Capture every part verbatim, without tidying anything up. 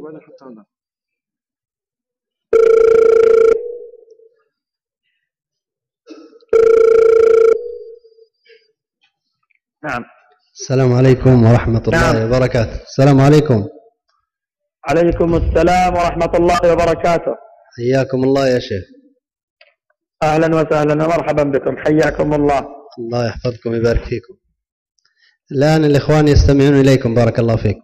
وبعدين حطها لنا. نعم. السلام عليكم ورحمة الله نعم. وبركاته. السلام عليكم. عليكم السلام ورحمة الله وبركاته. حياكم الله يا شيخ. أهلا وسهلا ومرحبا بكم، حياكم الله. الله يحفظكم ويبارك فيكم. الآن الإخوان يستمعون إليكم، بارك الله فيكم.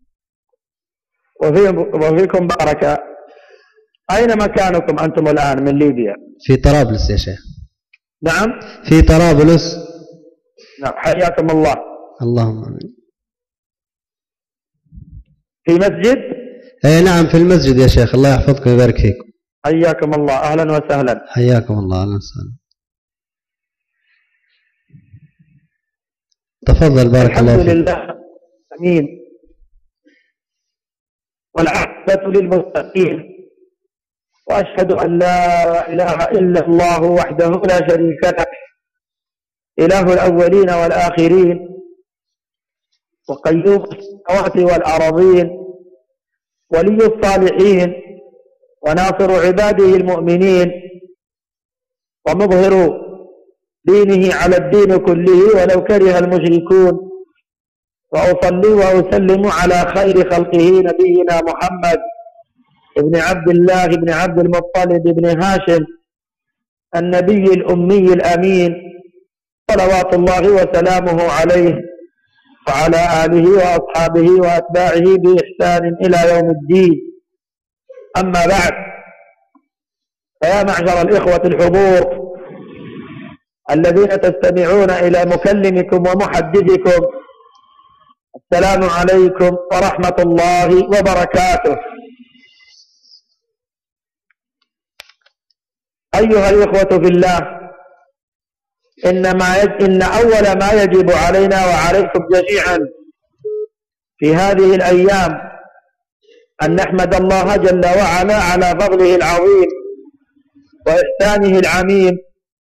وفي وفيكم بركة. أين مكانكم أنتم الآن من ليبيا؟ في طرابلس يا شيخ. نعم. في طرابلس. نعم، حياكم الله. اللهم آمين. في مسجد؟ اي نعم في المسجد يا شيخ، الله يحفظكم ويبارك فيكم. حياكم الله، أهلا وسهلا. حياكم الله، أهلا وسهلا. تفضل بارك الله فيك. الحمد لله. أمين. والعاقبة للمتقين، وأشهد أن لا إله إلا الله وحده لا شريك له، إله الأولين والآخرين، وقيوم السماوات والأراضين، ولي الصالحين، وناصر عباده المؤمنين، ومظهر دينه على الدين كله ولو كره المشركون. وأصلي وأسلم على خير خلقه نبينا محمد ابن عبد الله ابن عبد المطلب ابن هاشم النبي الأمي الأمين، صلوات الله وسلامه عليه وعلى آله وأصحابه وأتباعه بإحسان إلى يوم الدين. أما بعد، فيا معشر الإخوة الحضور الذين تستمعون إلى مكلمكم ومحدثكم، السلام عليكم ورحمة الله وبركاته. أيها الإخوة في الله، إن, ما يج... إن أول ما يجب علينا وعليكم جميعا في هذه الأيام أن نحمد الله جل وعلا على فضله العظيم وإحسانه العميم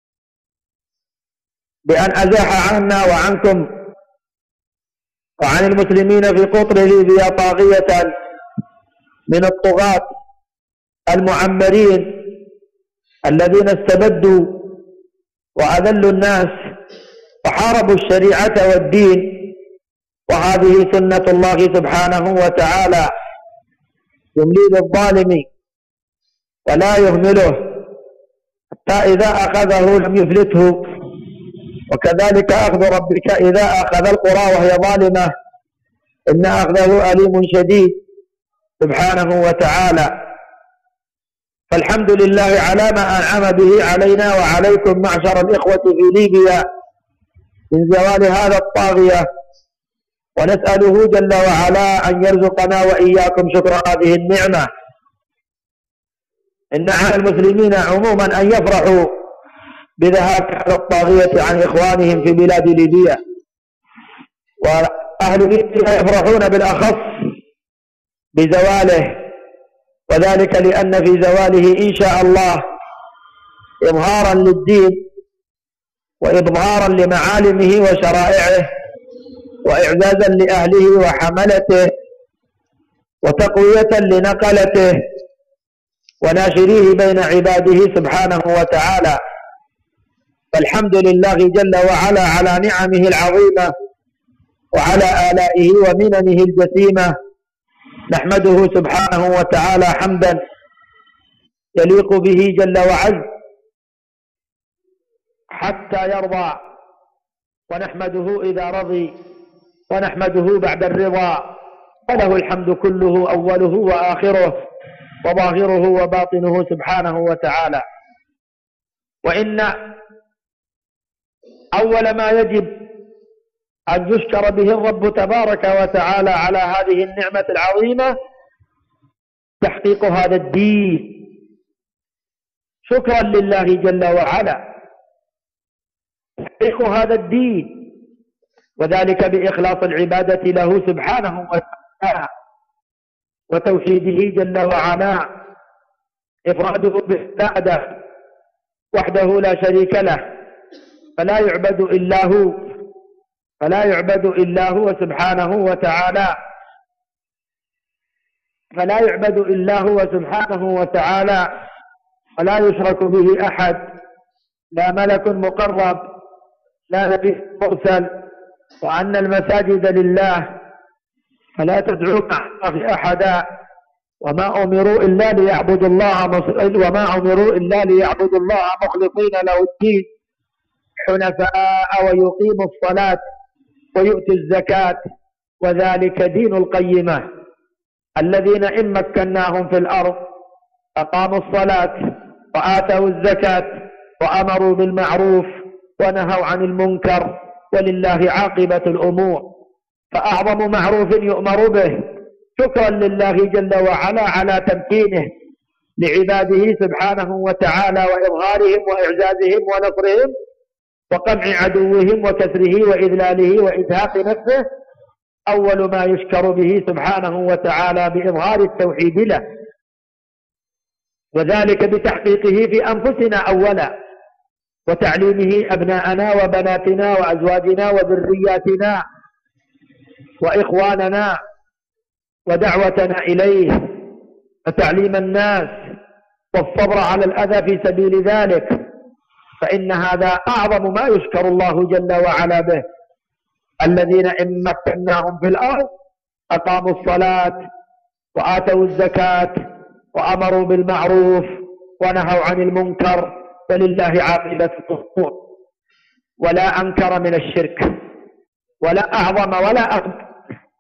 بأن أزاح عنا وعنكم وعن المسلمين في قطر ليبيا طاغية من الطغاة المعمرين الذين استبدوا وأذلوا الناس وحاربوا الشريعة والدين. وهذه سنة الله سبحانه وتعالى، يملي للظالم ولا يهمله حتى إذا أخذه لم يفلته، وكذلك أخذ ربك إذا أخذ القرى وهي ظالمة إن أخذه أليم شديد سبحانه وتعالى. فالحمد لله على ما أنعم به علينا وعليكم معشر الإخوة في ليبيا من زوال هذا الطاغية، ونسأله جل وعلا أن يرزقنا وإياكم شكر هذه النعمة. إن على المسلمين عموما أن يفرحوا بذهاب هذا الطاغية عن إخوانهم في بلاد ليبيا، وأهل ليبيا يفرحون بالأخص بزواله، وذلك لأن في زواله إن شاء الله إظهارا للدين وإظهارا لمعالمه وشرائعه وإعزازا لأهله وحملته وتقوية لنقلته وناشريه بين عباده سبحانه وتعالى. فالحمد لله جل وعلا على نعمه العظيمة وعلى آلائه ومننه الجسيمة، نحمده سبحانه وتعالى حمدا يليق به جل وعز حتى يرضى، ونحمده إذا رضي، ونحمده بعد الرضا، وله الحمد كله أوله وآخره وظاهره وباطنه سبحانه وتعالى. وإن أول ما يجب أن يشكر به الرب تبارك وتعالى على هذه النعمة العظيمة تحقيق هذا الدين، شكرا لله جل وعلا، تحقيق هذا الدين، وذلك بإخلاص العبادة له سبحانه وتعالى وتوحيده جل وعلا، إفراده بالعبادة وحده لا شريك له، فلا يعبد إلا هو فلا يعبد إلا هو سبحانه وتعالى. فلا يعبد إلا هو سبحانه وتعالى ولا يشرك به أحد، لا ملك مقرب لا نبي مرسل، وأن المساجد لله فلا تدعوا مع الله أحدا، وما أمروا إلا ليعبدوا الله وما أمروا إلا ليعبدوا الله مخلصين له الدين حنفاء ويقيموا الصلاة ويؤتوا الزكاة، وذلك دين القيمة. الذين إن مكناهم في الأرض أقاموا الصلاة وآتوا الزكاة وأمروا بالمعروف ونهوا عن المنكر، ولله عاقبة الأمور. فأعظم معروف يؤمر به شكرا لله جل وعلا على تمكينه لعباده سبحانه وتعالى وإظهارهم وإعزازهم ونصرهم وقمع عدوهم وكسره وإذلاله وإزهاق نفسه، أول ما يشكر به سبحانه وتعالى بإظهار التوحيد له، وذلك بتحقيقه في أنفسنا أولا، وتعليمه أبناءنا وبناتنا وأزواجنا وذرياتنا وإخواننا، ودعوتنا إليه، وتعليم الناس، والصبر على الأذى في سبيل ذلك، فإن هذا أعظم ما يشكر الله جل وعلا به. الذين إن مكناهم في الأرض أقاموا الصلاة وآتوا الزكاة وأمروا بالمعروف ونهوا عن المنكر، فلله عاقبة الأمور. ولا أنكر من الشرك، ولا أعظم ولا أكبر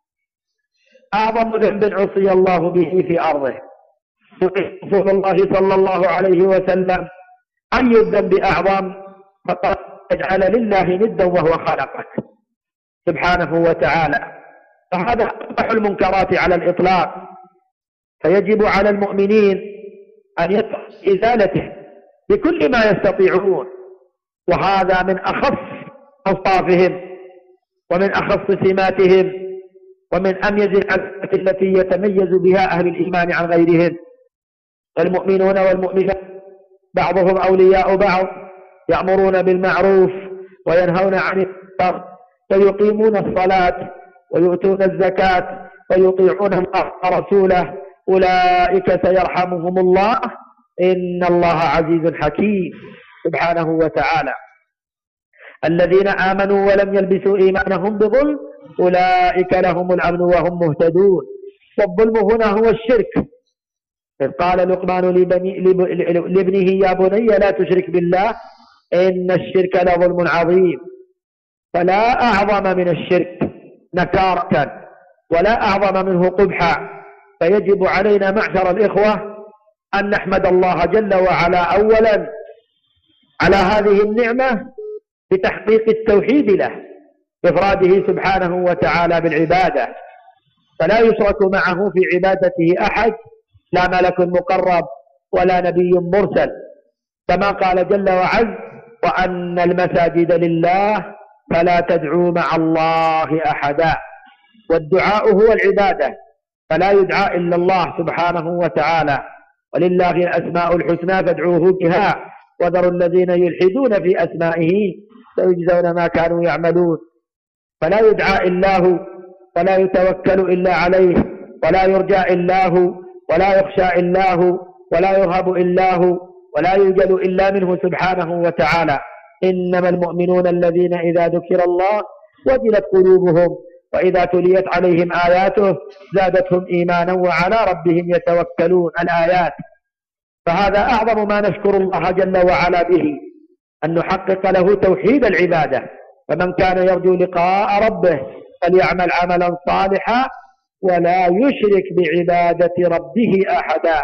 أعظم ذنب عصي الله به في أرضه. رسول الله صلى الله عليه وسلم: أي الذنب أعظم؟ فقد اجعل لله ندا وهو خلقك سبحانه وتعالى. فهذا أقبح المنكرات على الإطلاق، فيجب على المؤمنين أن يطلبوا إزالته بكل ما يستطيعون، وهذا من أخص أوصافهم ومن أخص سماتهم ومن أميز العلامات التي يتميز بها أهل الإيمان عن غيرهم. المؤمنون والمؤمنات بعضهم أولياء بعض، يأمرون بالمعروف وينهون عن المنكر ويقيمون الصلاة ويؤتون الزكاة ويطيعون الله ورسوله، أولئك سيرحمهم الله إن الله عزيز حكيم سبحانه وتعالى. الذين آمنوا ولم يلبسوا إيمانهم بظلم أولئك لهم الأمن وهم مهتدون. والظلم هنا هو الشرك، إذ قال لقمان لبني لابنه: يا بني لا تشرك بالله إن الشرك لظلم عظيم. فلا أعظم من الشرك نكارة ولا أعظم منه قبحا. فيجب علينا معشر الإخوة أن نحمد الله جل وعلا أولا على هذه النعمة بتحقيق التوحيد له بإفراده سبحانه وتعالى بالعبادة، فلا يشرك معه في عبادته أحد، لا ملك مقرب ولا نبي مرسل، كما قال جل وعز: وأن المساجد لله فلا تدعوا مع الله أحدا. والدعاء هو العبادة، فلا يدعى إلا الله سبحانه وتعالى، ولله الأسماء الحسنى فادعوه بها وذروا الذين يلحدون في أسمائه سيجزون ما كانوا يعملون. فلا يدعى إلا هو، ولا يتوكل إلا عليه، ولا يرجى إلا هو، ولا يخشى إلا هو، ولا يرهب إلا هو، ولا يوجد إلا منه سبحانه وتعالى. إنما المؤمنون الذين إذا ذكر الله وجلت قلوبهم وإذا تليت عليهم آياته زادتهم إيمانا وعلى ربهم يتوكلون. الآيات. فهذا أعظم ما نشكر الله جل وعلا به، أن نحقق له توحيد العبادة. فمن كان يرجو لقاء ربه فليعمل عملا صالحا ولا يشرك بعبادة ربه أحدا.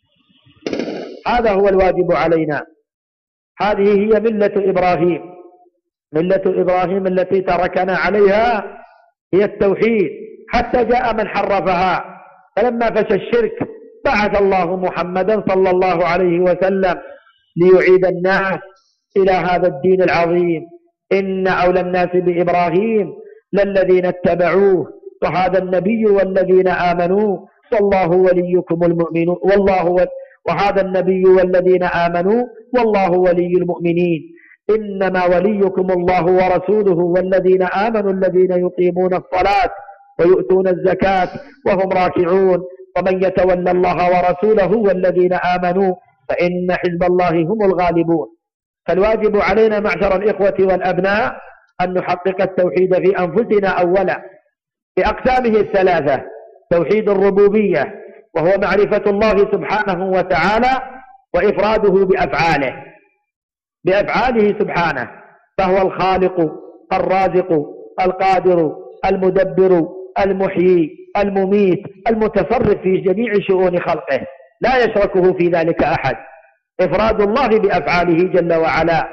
هذا هو الواجب علينا. هذه هي ملة إبراهيم، ملة إبراهيم التي تركنا عليها هي التوحيد، حتى جاء من حرفها. فلما فشى الشرك بعث الله محمدا صلى الله عليه وسلم ليعيد الناس إلى هذا الدين العظيم. إن أولى الناس بإبراهيم للذين اتبعوه وهذا النبي والذين آمنوا والله وليكم المؤمنون والله و... وهذا النبي والذين آمنوا والله ولي المؤمنين. إنما وليكم الله ورسوله والذين آمنوا الذين يقيمون الصلاة ويؤتون الزكاة وهم راكعون ومن يتولى الله ورسوله والذين آمنوا فإن حزب الله هم الغالبون. فالواجب علينا معشر الإخوة والأبناء أن نحقق التوحيد في أنفسنا أولا بأقسامه الثلاثة: توحيد الربوبية وهو معرفة الله سبحانه وتعالى وإفراده بأفعاله بأفعاله سبحانه، فهو الخالق الرازق القادر المدبر المحيي المميت المتصرف في جميع شؤون خلقه، لا يشركه في ذلك أحد. إفراد الله بأفعاله جل وعلا.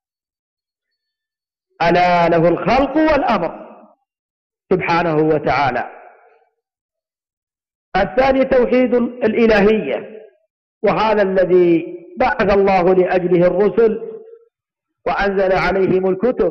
ألا له الخلق والأمر سبحانه وتعالى. الثاني توحيد الإلهية، وهذا الذي بعث الله لأجله الرسل وأنزل عليهم الكتب،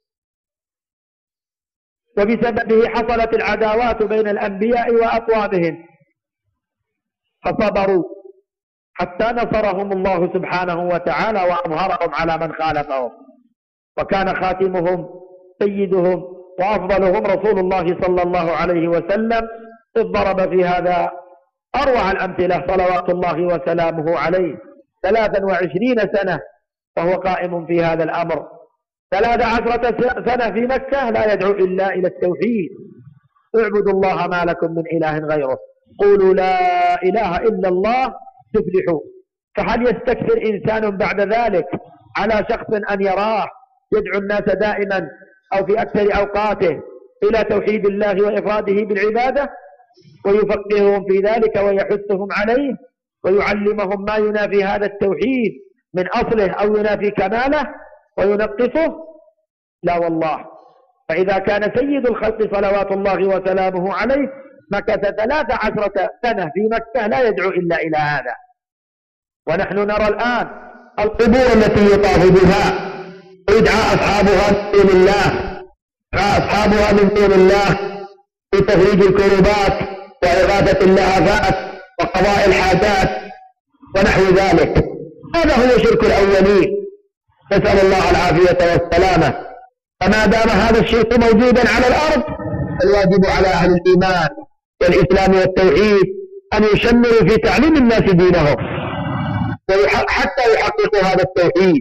وبسببه حصلت العداوات بين الأنبياء وأقوامهم فصبروا حتى نصرهم الله سبحانه وتعالى وأظهرهم على من خالفهم، وكان خاتمهم سيدهم وأفضلهم رسول الله صلى الله عليه وسلم، إذ ضرب في هذا أروع الأمثلة صلوات الله وسلامه عليه. ثلاثا وعشرين سنة وهو قائم في هذا الأمر، ثلاث عشرة سنة في مكة لا يدعو إلا إلى التوحيد: اعبدوا الله ما لكم من إله غيره، قولوا لا إله إلا الله تفلحوا. فهل يستكثر إنسان بعد ذلك على شخص أن يراه يدعو الناس دائما أو في أكثر أوقاته إلى توحيد الله وإفراده بالعبادة، ويفقههم في ذلك ويحثهم عليه ويعلمهم ما ينافي هذا التوحيد من أصله أو ينافي كماله وينقصه؟ لا والله. فإذا كان سيد الخلق صلوات الله وسلامه عليه مكث ثلاث عشرة سنة في مكة لا يدعو إلا إلى هذا. ونحن نرى الآن القبور التي يطاف بها ويدعى أصحابها من دون الله دعا أصحابها من دون الله لتفريج الكربات وإغاثة اللهفات وقضاء الحاجات ونحو ذلك. هذا هو شرك الأولين، نسأل الله العافية والسلامة. فما دام هذا الشرك موجودا على الأرض الواجب على أهل الإيمان والإسلام والتوحيد أن يشملوا في تعليم الناس دينهم حتى يحققوا هذا التوحيد،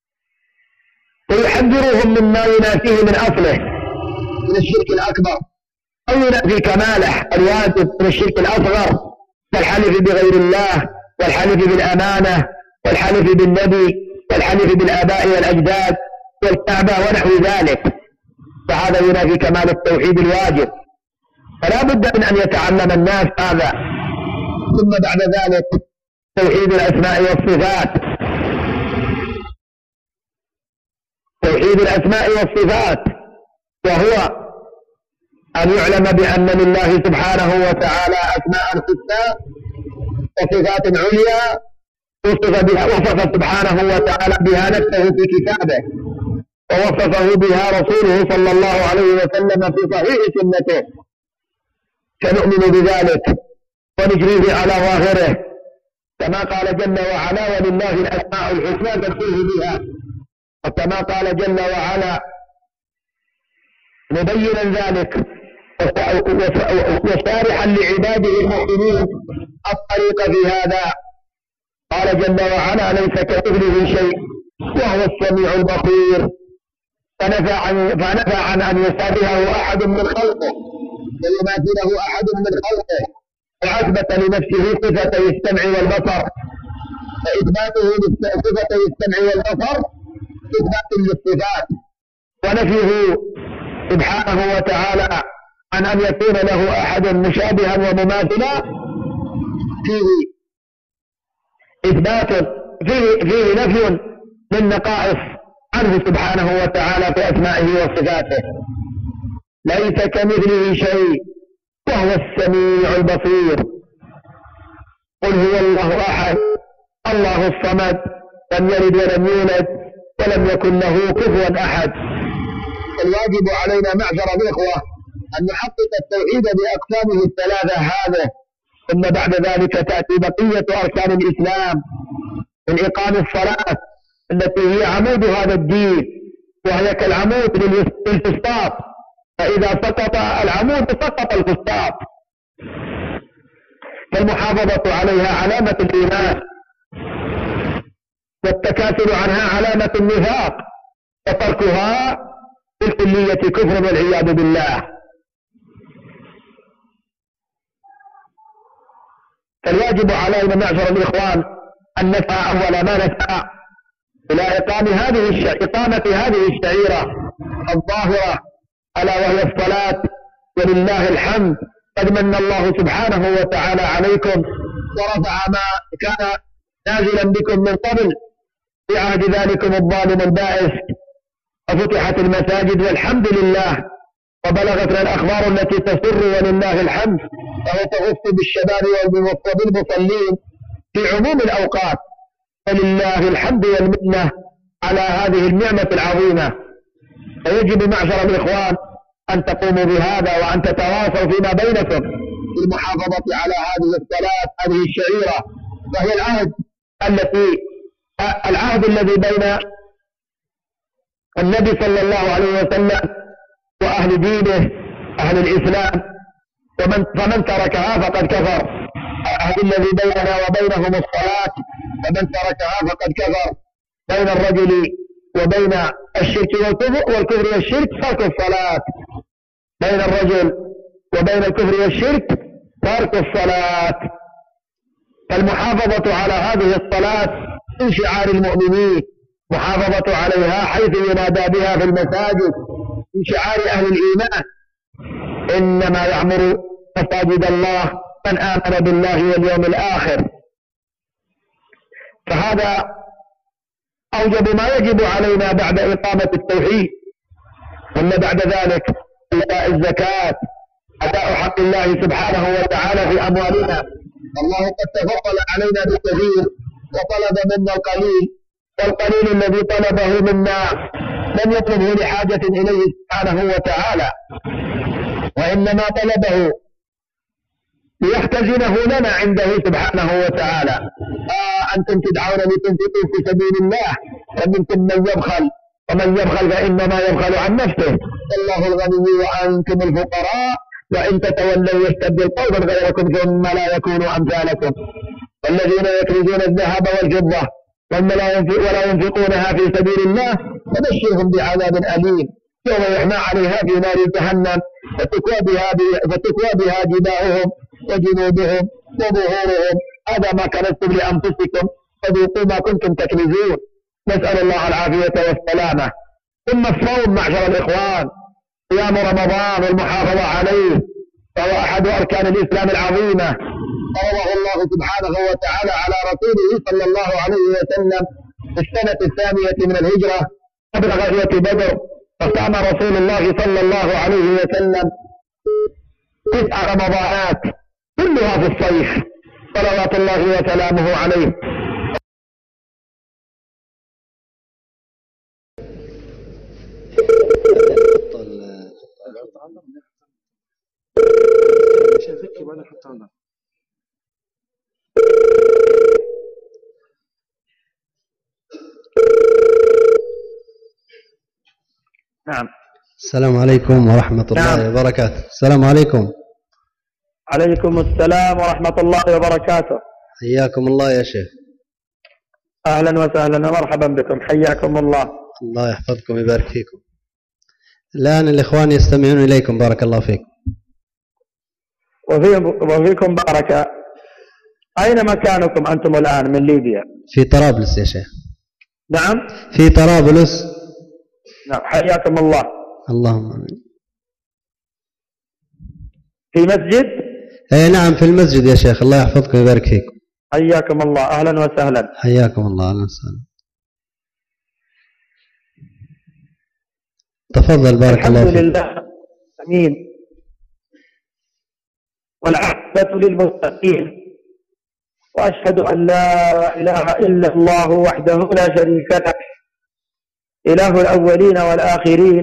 ويحذروهم مما ينافيه من أصله من الشرك الأكبر أو ينافي كماله الواجب من الشرك الأصغر كالحلف بغير الله والحلف بالأمانة والحلف بالنبي والحلف بالآباء والأجداد والكعبة ونحو ذلك، فهذا ينافي كمال التوحيد الواجب. فلا بد من أن يتعلم الناس هذا. ثم بعد ذلك توحيد الأسماء والصفات، توحيد الأسماء والصفات وهو أن يعلم بأن لله سبحانه وتعالى أسماء حسنى وصفات عليا وصف بها وصف سبحانه وتعالى بها نفسه في كتابه ووصفه بها رسوله صلى الله عليه وسلم في صحيح سنته، فنؤمن بذلك ونجريه على ظاهره كما قال جل وعلا: ولله الأسماء الحسنى فادعوه بها. وكما قال جل وعلا مبينا ذلك وشارحا لعباده المؤمنين الطريق في هذا، قال جل وعلا: ليس كمثله شيء وهو السميع البصير. فنفى عن, فنفى عن أن يشابهه أحد من خلقه ويماثله أحد من خلقه، وأثبت لنفسه صفتي السمع والبصر، فإثباته صفتي السمع والبصر إثبات للصفات، ونفيه سبحانه وتعالى عن أن يكون له أحد مشابها ومماثلا فيه إثبات فيه, فيه نفي من نقائص عنه سبحانه وتعالى في أسمائه وصفاته. ليس كمثله شيء وهو السميع البصير. قل هو الله أحد الله الصمد لم يلد ولم يولد ولم يكن له كفوا أحد. الواجب علينا معشر الإخوة أن نحقق التوحيد بأقسامه الثلاثة هذه، ثم بعد ذلك تأتي بقية أركان الإسلام من إقام الصلاة التي هي عمود هذا الدين، وهي كالعمود للفسطاط، فإذا سقط العمود سقط الفسطاط. فالمحافظة عليها علامة الإيمان، والتكاسل عنها علامة النفاق، وتركها بالكلية كفر والعياذ بالله. فالواجب علينا معشر الإخوان أن نسعى أول ما نسعى إلى إقامة هذه الش... إقامة هذه الشعيرة الظاهرة ألا وهي الصلاة. ولله الحمد قد من الله سبحانه وتعالى عليكم ورفع ما كان نازلا بكم من قبل في عهد ذلكم الظالم البائس، وفتحت المساجد والحمد لله، وبلغتنا الأخبار التي تسر ولله الحمد، وهي تغص بالشباب وبالمصلين في عموم الأوقات. فلله الحمد والمنة على هذه النعمة العظيمة. فيجب معشر الإخوان أن تقوموا بهذا وأن تتواصوا فيما بينكم بالمحافظة على هذه الصلاة، هذه الشعيرة، وهي العهد التي العهد الذي بين النبي صلى الله عليه وسلم وأهل دينه أهل الإسلام، ومن فمن تركها فقد كفر. العهد الذي بيننا وبينهم الصلاة، فمن تركها فقد كفر. بين الرجل وبين الشرك والكفر والكفر والشرك ترك الصلاة. بين الرجل وبين الكفر والشرك ترك الصلاة. فالمحافظة على هذه الصلاة من شعار المؤمنين، محافظة عليها حيث ينادى بها في المساجد من شعار أهل الإيمان. إنما يعمر مساجد الله من آمن بالله واليوم الآخر. فهذا أوجب ما يجب علينا بعد إقامة التوحيد. ثم بعد ذلك إيتاء الزكاة، أداء حق الله سبحانه وتعالى في أموالنا. الله قد تفضل علينا بالكثير وطلب منا القليل، والقليل الذي طلبه منا لم يطلبه لحاجة إليه سبحانه وتعالى، وإنما طلبه ليختزنه لنا عنده سبحانه وتعالى. آه أنتم تدعون لتنفقوا في سبيل الله ومنكم من يبخل، ومن يبخل فإنما يبخل عن نفسه، والله الغني وأنتم الفقراء، وإن تتولوا يستبدل قوما غيركم ثم لا يكونوا أمثالكم. والذين يكنزون الذهب والفضة ولا ينفقونها في سبيل الله فبشرهم بعذاب أليم يوم يحمى عليها في نار جهنم فتكوى بها, فتكوى بها جباههم وجنوبهم وظهورهم. هذا ما كنتم لأنفسكم فذوقوا ما كنتم تكنزون. نسأل الله العافية والسلامة. ثم الصوم معشر الإخوان، صيام رمضان والمحافظة عليه، فهو أحد أركان الإسلام العظيمة، فرضه الله سبحانه وتعالى على رسوله صلى الله عليه وسلم في السنة الثانية من الهجرة قبل غزوة بدر. فصام رسول الله صلى الله عليه وسلم تسع رمضانات كلها في الصيف صلوات الله وسلامه عليه. نعم. السلام عليكم ورحمة الله نعم. وبركاته. السلام عليكم. عليكم السلام ورحمة الله وبركاته. حياكم الله يا شيخ. أهلا وسهلا ومرحبا بكم، حياكم الله. الله يحفظكم ويبارك فيكم. الآن الإخوان يستمعون إليكم، بارك الله فيكم. وفي وفيكم بارك. أين مكانكم أنتم الآن من ليبيا؟ في طرابلس يا شيخ. نعم في طرابلس. نعم حياكم الله. اللهم آمين. في مسجد؟ اي نعم في المسجد يا شيخ، الله يحفظكم ويبارك فيكم. حياكم الله، أهلا وسهلا. حياكم الله، أهلا وسهلا. تفضل بارك الله فيك. الحمد لله امين، والعاقبة للمتقين، واشهد ان لا اله الا الله وحده لا شريك له، اله الاولين والاخرين،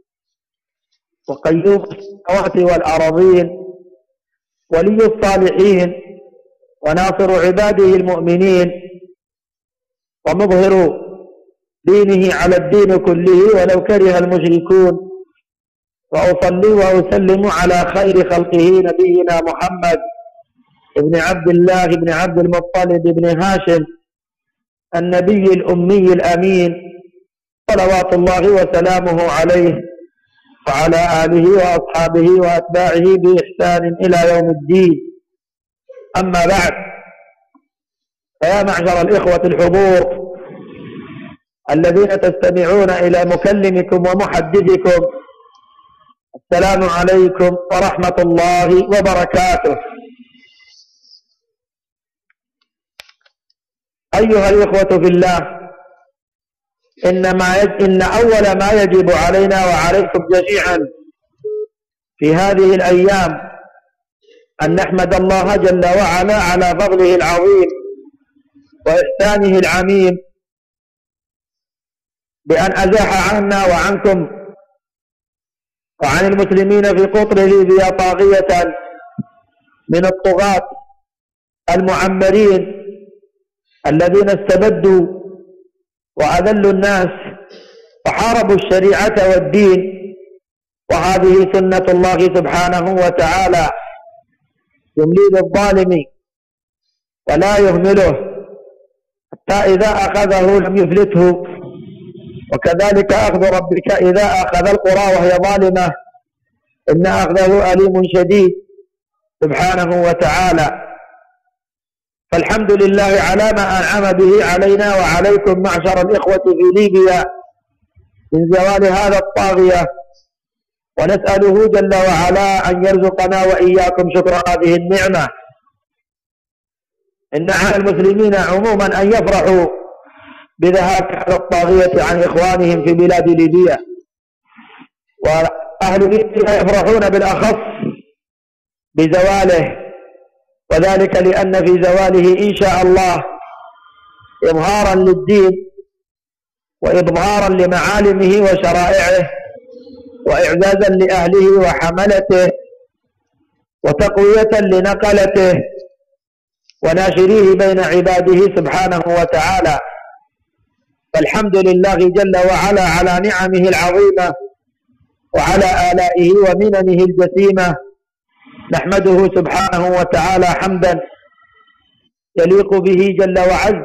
وقيوم السماوات والارضين، ولي الصالحين، وناصر عباده المؤمنين، ومظهر دينه على الدين كله ولو كره المشركون. وأصلي وأسلم على خير خلقه نبينا محمد ابن عبد الله بن عبد المطلب بن هاشم النبي الأمي الأمين صلوات الله وسلامه عليه وعلى آله وأصحابه وأتباعه بإحسان إلى يوم الدين. أما بعد، فيا معشر الإخوة الحضور الذين تستمعون إلى مكلمكم ومحدثكم، السلام عليكم ورحمة الله وبركاته. أيها الإخوة في الله، إن, ما يج... إن أول ما يجب علينا وعليكم جميعا في هذه الأيام أن نحمد الله جل وعلا على فضله العظيم وإحسانه العميم بأن أزاح عنا وعنكم وعن المسلمين في قطر ليبيا طاغية من الطغاة المعمرين الذين استبدوا وأذلوا الناس وحاربوا الشريعة والدين، وهذه سنة الله سبحانه وتعالى يملي للظالم ولا يهمله حتى إذا أخذه لم يفلته، وكذلك أخذ ربك إذا أخذ القرى وهي ظالمة إن أخذه أليم شديد سبحانه وتعالى. فالحمد لله على ما أنعم به علينا وعليكم معشر الإخوة في ليبيا من زوال هذا الطاغية، ونسأله جل وعلا أن يرزقنا وإياكم شكر هذه النعمة. إن على المسلمين عموما أن يفرحوا بذهاب هذا الطاغية عن إخوانهم في بلاد ليبيا، وأهل ليبيا يفرحون بالأخص بزواله، وذلك لأن في زواله إن شاء الله إظهارا للدين وإظهارا لمعالمه وشرائعه وإعزازا لأهله وحملته وتقوية لنقلته وناشريه بين عباده سبحانه وتعالى. فالحمد لله جل وعلا على نعمه العظيمة وعلى آلائه ومننه الجسيمة، نحمده سبحانه وتعالى حمدا يليق به جل وعز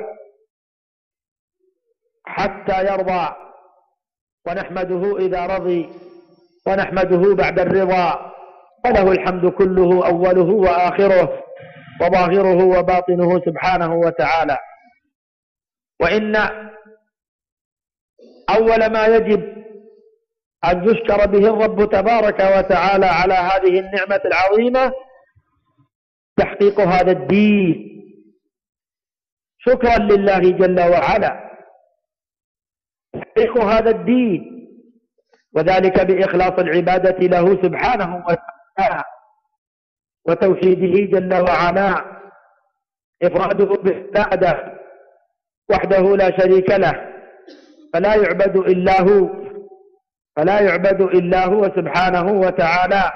حتى يرضى، ونحمده إذا رضي، ونحمده بعد الرضا، وله الحمد كله أوله وآخره وظاهره وباطنه سبحانه وتعالى. وإن أول ما يجب أن يشكر به الرب تبارك وتعالى على هذه النعمة العظيمة تحقيق هذا الدين، شكرا لله جل وعلا، تحقيق هذا الدين، وذلك بإخلاص العبادة له سبحانه وتعالى وتوحيده جل وعلا، إفراده بالعبادة وحده لا شريك له، فلا يعبد إلا هو فلا يعبد إلا هو سبحانه وتعالى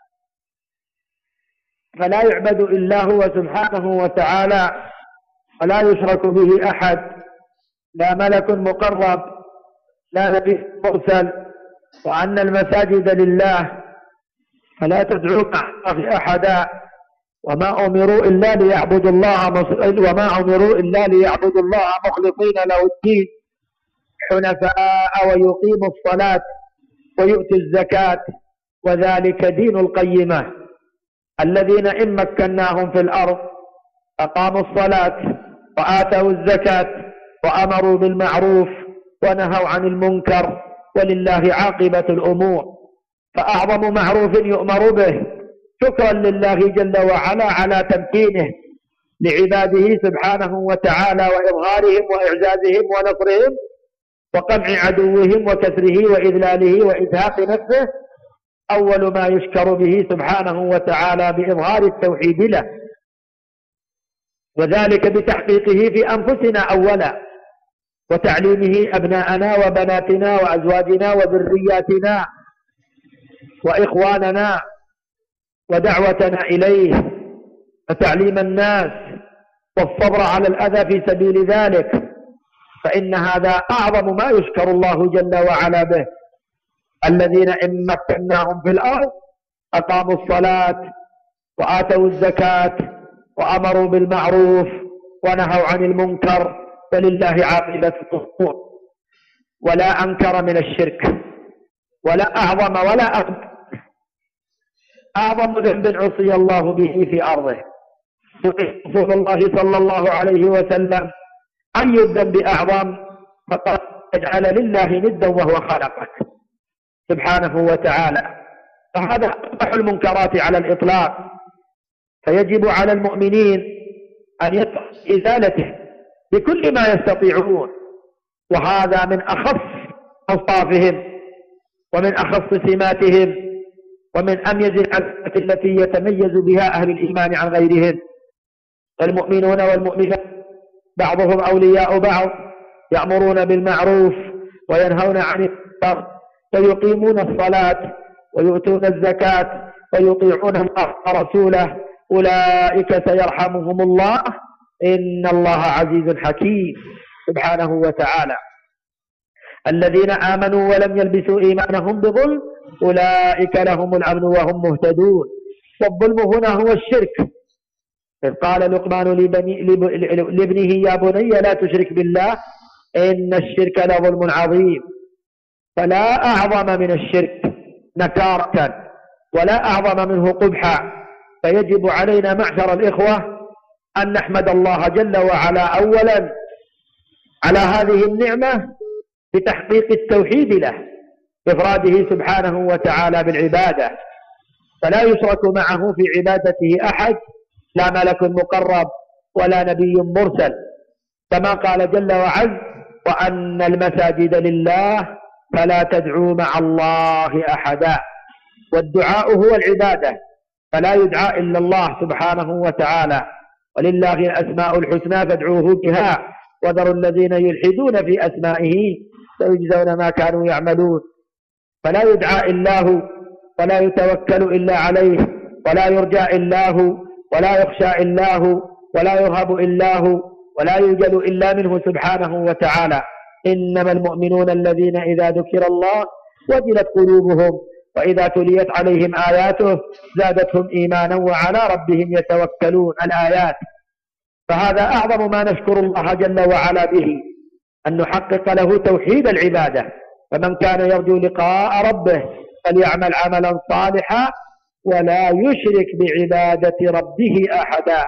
فلا يعبد إلا هو سبحانه وتعالى ولا يشرك به أحد، لا ملك مقرب لا نبي مرسل، وأن المساجد لله فلا تدعوا مع الله أحدا، وما أمروا إلا ليعبدوا الله وما أمروا إلا ليعبدوا الله مخلصين له الدين حنفاء ويقيموا الصلاة ويؤتوا الزكاة، وذلك دين القيمة، الذين إن مكناهم في الأرض أقاموا الصلاة وآتوا الزكاة وأمروا بالمعروف ونهوا عن المنكر، ولله عاقبة الأمور. فأعظم معروف يؤمر به شكرا لله جل وعلا على تمكينه لعباده سبحانه وتعالى وإظهارهم وإعزازهم ونصرهم وقمع عدوهم وكسره وإذلاله وإزهاق نفسه، أول ما يشكر به سبحانه وتعالى بإظهار التوحيد له، وذلك بتحقيقه في أنفسنا أولا، وتعليمه أبناءنا وبناتنا وأزواجنا وذرياتنا وإخواننا، ودعوتنا إليه، وتعليم الناس، والصبر على الأذى في سبيل ذلك، فإن هذا أعظم ما يشكر الله جل وعلا به. الذين إن مكناهم في الأرض أقاموا الصلاة وآتوا الزكاة وأمروا بالمعروف ونهوا عن المنكر، ولله عاقبة الأمور. ولا أنكر من الشرك، ولا أعظم ولا أكبر أعظم ذنب عصي الله به في أرضه. رسول الله صلى الله عليه وسلم: أي الذنب أعظم؟ فقد تجعل لله ندا وهو خلقك سبحانه وتعالى. فهذا أقبح المنكرات على الإطلاق، فيجب على المؤمنين أن يسعوا إزالته بكل ما يستطيعون، وهذا من أخص أوصافهم ومن أخص سماتهم ومن أميز العلامات التي يتميز بها أهل الإيمان عن غيرهم. المؤمنون والمؤمنات بعضهم أولياء بعض، يأمرون بالمعروف وينهون عن المنكر، ويقيمون الصلاة ويؤتون الزكاة ويطيعون الله ورسوله، أولئك سيرحمهم الله، إن الله عزيز حكيم سبحانه وتعالى. الذين آمنوا ولم يلبسوا إيمانهم بظلم أولئك لهم الأمن وهم مهتدون. والظلم هنا هو الشرك. إذ قال لقمان لابنه: يا بني لا تشرك بالله إن الشرك لظلم عظيم. فلا أعظم من الشرك نكارة ولا أعظم منه قبحا. فيجب علينا معشر الإخوة أن نحمد الله جل وعلا أولا على هذه النعمة بتحقيق التوحيد له، بإفراده سبحانه وتعالى بالعبادة، فلا يشرك معه في عبادته أحد، لا ملك مقرب ولا نبي مرسل، كما قال جل وعز: وأن المساجد لله فلا تدعوا مع الله أحدا. والدعاء هو العبادة، فلا يدعى إلا الله سبحانه وتعالى. ولله الأسماء الحسنى فادعوه بها وذروا الذين يلحدون في أسمائه سيجزون ما كانوا يعملون. فلا يدعى إلا هو، ولا يتوكل إلا عليه، ولا يرجى إلا هو، ولا يخشى إلا هو، ولا يرهب إلا هو، ولا يوجد إلا منه سبحانه وتعالى. إنما المؤمنون الذين إذا ذكر الله وجلت قلوبهم وإذا تليت عليهم آياته زادتهم إيمانا وعلى ربهم يتوكلون. الآيات. فهذا أعظم ما نشكر الله جل وعلا به، أن نحقق له توحيد العبادة. فمن كان يرجو لقاء ربه فليعمل عملا صالحا ولا يشرك بعبادة ربه أحدا.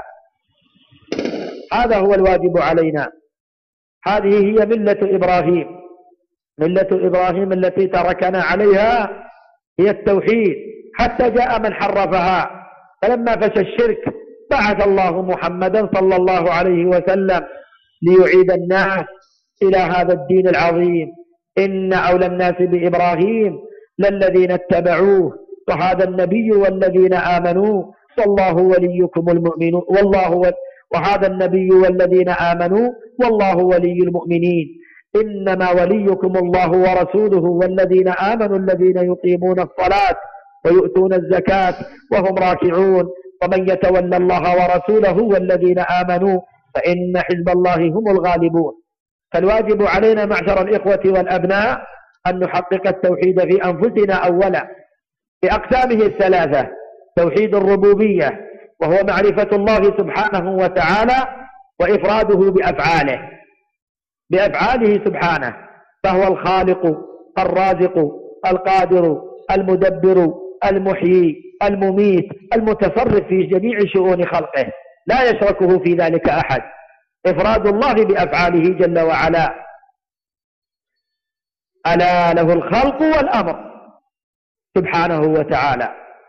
هذا هو الواجب علينا. هذه هي ملة إبراهيم. ملة إبراهيم التي تركنا عليها هي التوحيد، حتى جاء من حرفها. فلما فشى الشرك بعث الله محمدا صلى الله عليه وسلم ليعيد الناس إلى هذا الدين العظيم. إن أولى الناس بإبراهيم للذين اتبعوه وهذا النبي والذين آمنوا والله وليكم المؤمنون والله و... وهذا النبي والذين آمنوا والله ولي المؤمنين. إنما وليكم الله ورسوله والذين آمنوا الذين يقيمون الصلاة ويؤتون الزكاة وهم راكعون. ومن يتولى الله ورسوله والذين آمنوا فإن حزب الله هم الغالبون. فالواجب علينا معشر الإخوة والأبناء أن نحقق التوحيد في أنفسنا أولا بأقسامه الثلاثة: توحيد الربوبية وهو معرفة الله سبحانه وتعالى وإفراده بأفعاله بأفعاله سبحانه، فهو الخالق الرازق القادر المدبر المحيي المميت المتصرف في جميع شؤون خلقه، لا يشركه في ذلك أحد. إفراد الله بأفعاله جل وعلا. ألا له الخلق والأمر سبحانه وتعالى.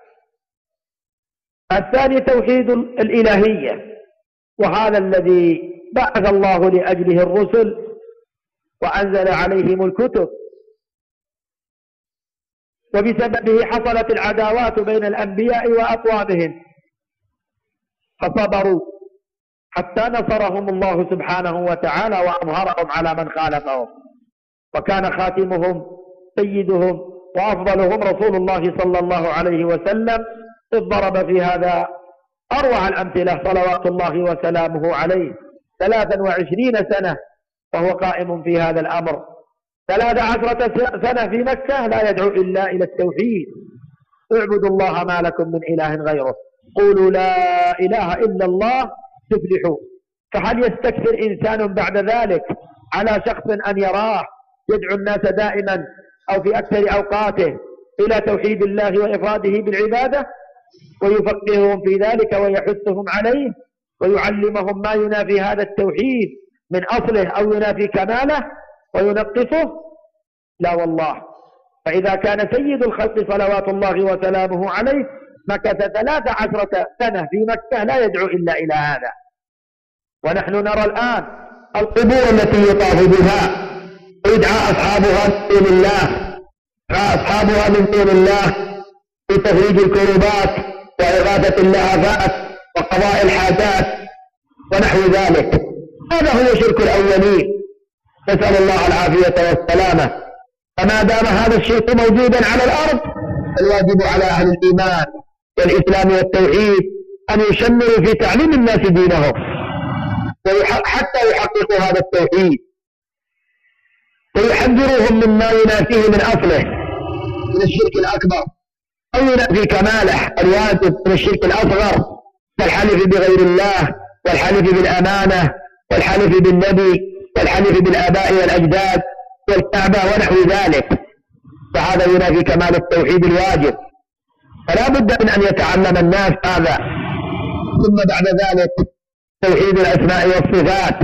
الثاني توحيد الإلهية، وهذا الذي بعث الله لأجله الرسل وأنزل عليهم الكتب، وبسببه حصلت العداوات بين الأنبياء وأقوامهم فصبروا حتى نصرهم الله سبحانه وتعالى وأظهرهم على من خالفهم. وكان خاتمهم سيدهم وأفضلهم رسول الله صلى الله عليه وسلم، إذ ضرب في هذا أروع الأمثلة صلوات الله وسلامه عليه. ثلاثا وعشرين سنة وهو قائم في هذا الأمر، ثلاث عشرة سنة في مكة لا يدعو إلا إلى التوحيد: اعبدوا الله ما لكم من إله غيره. قولوا لا إله إلا الله تفلحوا. فهل يستكثر إنسان بعد ذلك على شخص أن يراه يدعو الناس دائما أو في أكثر أوقاته إلى توحيد الله وإفراده بالعبادة، ويفقههم في ذلك ويحثهم عليه ويعلمهم ما ينافي هذا التوحيد من أصله أو ينافي كماله وينقصه؟ لا والله. فإذا كان سيد الخلق صلوات الله وسلامه عليه مكث ثلاث عشرة سنة في مكة لا يدعو إلا إلى هذا، ونحن نرى الآن القبور التي يطاف بها ويدعى أصحابها من دون الله، دعا أصحابها من دون الله في تفريج الكربات وإغاثة اللهفات وقضاء الحاجات ونحو ذلك. هذا هو شرك الأولين، نسأل الله العافية والسلامة. فما دام هذا الشرك موجودا على الأرض الواجب على أهل الإيمان والإسلام والتوحيد أن يشمروا في تعليم الناس دينهم حتى يحققوا هذا التوحيد، ويحذروهم مما ينافيه من أصله من الشرك الأكبر أو ينافي كماله الواجب من الشرك الأصغر كالحلف بغير الله والحلف بالأمانة والحلف بالنبي والحلف بالآباء والأجداد والكعبة ونحو ذلك، فهذا ينافي كمال التوحيد الواجب. فلا بد من أن يتعلم الناس هذا. ثم بعد ذلك توحيد الأسماء والصفات،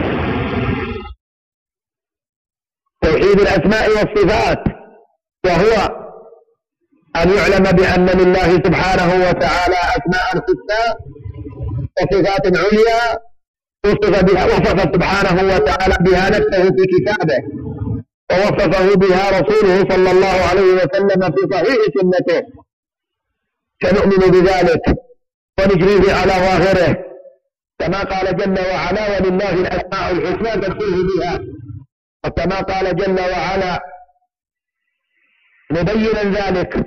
توحيد الأسماء والصفات وهو أن يعلم بأن لله سبحانه وتعالى أسماء حسنى وصفات عليا وصف بها وصف سبحانه وتعالى بها نفسه في كتابه ووصفه بها رسوله صلى الله عليه وسلم في صحيح سنته، فنؤمن بذلك ونجريه على ظاهره كما قال جل وعلا ولله الأسماء الحسنى فادعوه بها، وكما قال جل وعلا مبينا ذلك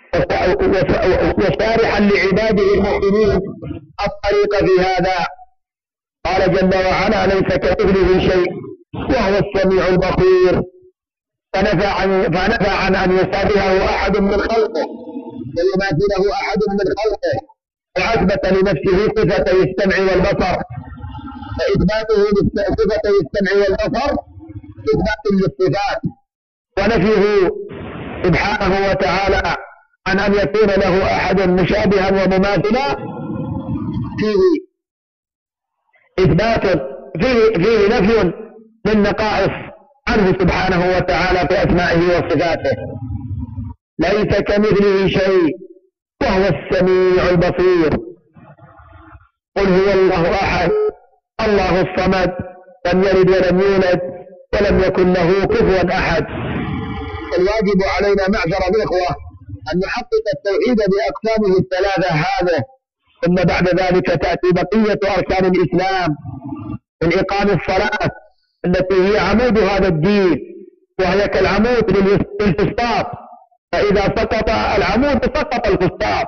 وشارحا لعباده المؤمنين الطريق في هذا. قال جل وعلا ليس كمثله شيء وهو السميع البصير، فنفى عن, فنفى عن أن يشابهه أحد من خلقه ويماثله أحد من خلقه، وأثبت لنفسه صفتي السمع والبصر، فإثباته صفتي السمع والبصر إثبات للصفات، ونفيه سبحانه وتعالى عن أن يكون له أحد مشابها ومماثلا فيه إثبات فيه, فيه نفي من نقائص عنه سبحانه وتعالى في أسمائه وصفاته. ليس كمثله شيء وهو السميع البصير. قل هو الله أحد الله الصمد لم يلد ولم يولد ولم يكن له كفوا أحد. الواجب علينا معشر الإخوة أن نحقق التوحيد بأقسامه الثلاثة هذه، ثم بعد ذلك تأتي بقية أركان الإسلام من إقام الصلاة التي هي عمود هذا الدين، وهي كالعمود للفسطاط، فإذا سقط العمود سقط الفسطاط،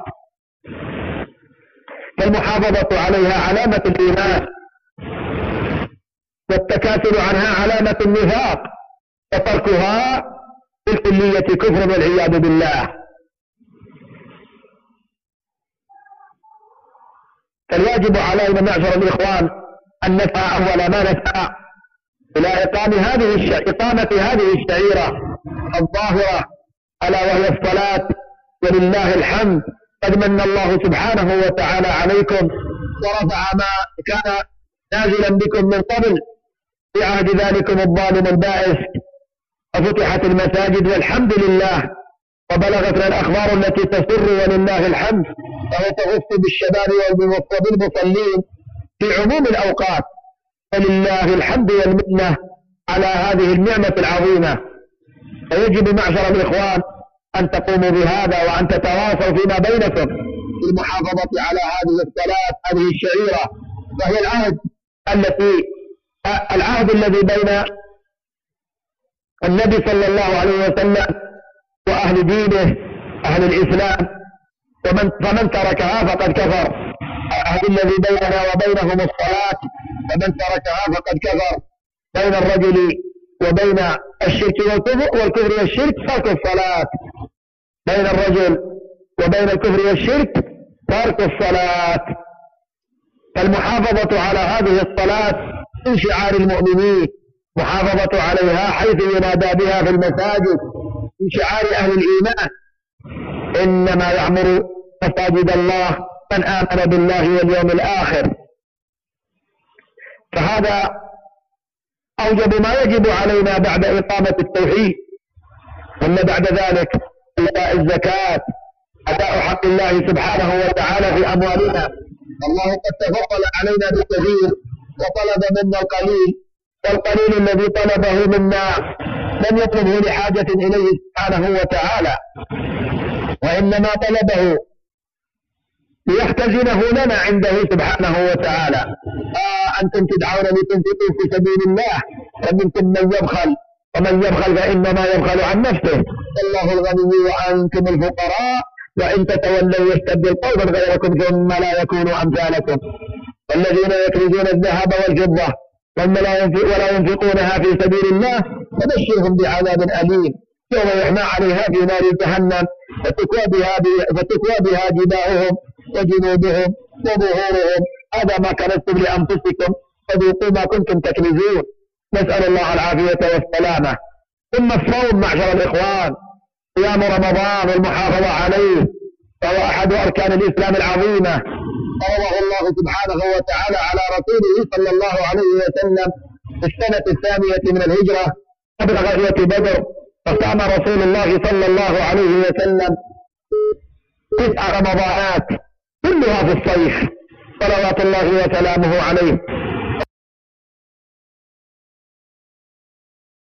فالمحافظة عليها علامة الإيمان، والتكاسل عنها علامة النفاق، وتركها بالكلية كفر والعياذ بالله. فالواجب علينا معشر الإخوان أن نسعى أول ما نسعى إلى إقام هذه الش... إقامة هذه الشعيرة الظاهرة ألا وهي الصلاة، ولله الحمد قد من الله سبحانه وتعالى عليكم ورفع ما كان نازلا بكم من قبل في عهد ذلكم الظالم البائس، وفتحت المساجد والحمد لله، وبلغتنا الأخبار التي تسر ولله الحمد، وهو تغص بالشباب وبالمصلين في عموم الأوقات، فلله الحمد والمنة على هذه النعمة العظيمة. فيجب معشر الإخوان أن تقوموا بهذا وأن تتواصوا فيما بينكم بالمحافظة على هذه الثلاث هذه الشعيرة، وهي العهد التي العهد الذي بين النبي صلى الله عليه وسلم وأهل دينه أهل الإسلام، ومن فمن تركها فقد كفر. العهد الذي بيننا وبينهم الصلاة، فمن تركها فقد كفر. بين الرجل وبين الشرك والكفر والشرك ترك الصلاة، بين الرجل وبين الكفر والشرك ترك الصلاة. فالمحافظة على هذه الصلاة من شعار المؤمنين، محافظة عليها حيث ينادى بها في المساجد من شعار أهل الإيمان. إنما يعمر مساجد الله من آمن بالله واليوم الآخر. فهذا أوجب ما يجب علينا بعد إقامة التوحيد. ثم بعد ذلك إيتاء الزكاة، أداء حق الله سبحانه وتعالى في أموالنا. الله قد تفضل علينا بالكثير وطلب منا القليل، والقليل الذي طلبه منا لم يطلبه لحاجة إليه سبحانه وتعالى، وإنما طلبه ليختزنه لنا عنده سبحانه وتعالى. آه أنتم تدعون لتنفقوا في سبيل الله فمنكم من يبخل، ومن يبخل فإنما يبخل عن نفسه، والله الغني وأنتم الفقراء، وإن تتولوا يستبدل قوما غيركم ثم لا يكونوا أمثالكم. والذين يكنزون الذهب والفضة ولا ينفقونها في سبيل الله فبشرهم بعذاب أليم يوم يحمى عليها في نار جهنم فتكوى بها, فتكوى بها جباههم وجنوبهم وظهورهم، هذا ما كنتم لأنفسكم فذوقوا ما كنتم تكنزون. نسأل الله العافية والسلامة. ثم الصوم معشر الإخوان، صيام رمضان والمحافظة عليه، فهو أحد أركان الإسلام العظيمة، فرضه الله سبحانه وتعالى على رسوله صلى الله عليه وسلم في السنة الثانية من الهجرة قبل غزوة بدر. فصام رسول الله صلى الله عليه وسلم تسع رمضانات كلها في الصيف صلوات الله وسلامه عليه.